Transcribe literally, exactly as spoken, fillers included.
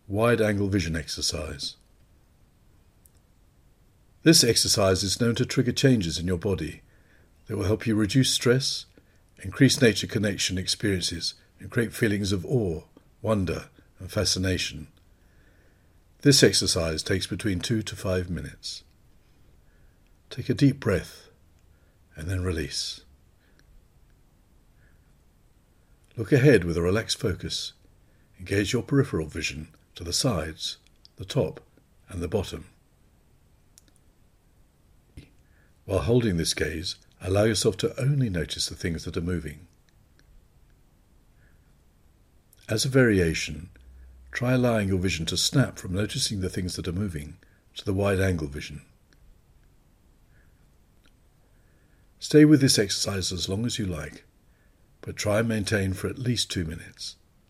Wide-angle vision exercise. This exercise is known to trigger changes in your body that will help you reduce stress, increase nature connection experiences, and create feelings of awe, wonder, and fascination. This exercise takes between two to five minutes. Take a deep breath and then release. Look ahead with a relaxed focus. Engage your peripheral vision to the sides, the top, and the bottom. While holding this gaze, allow yourself to only notice the things that are moving. As a variation, try allowing your vision to snap from noticing the things that are moving to the wide-angle vision. Stay with this exercise as long as you like, but try and maintain for at least two minutes.